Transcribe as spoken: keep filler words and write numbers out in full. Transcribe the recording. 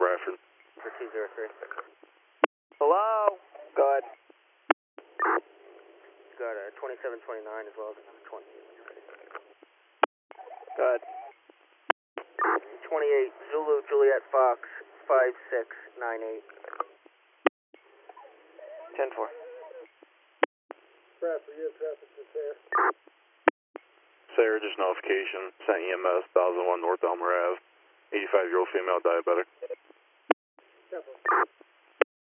Bradford. For two zero three. Hello? Go ahead. Got a twenty-seven twenty-nine as well as a twenty. Go ahead. twenty-eight Zulu Juliet Fox five six nine eight. ten four. Bradford, you have traffic to Sayre. Sayre, just notification. Sent E M S, one thousand one North Elmer Ave. eighty-five-year-old female diabetic. ten four.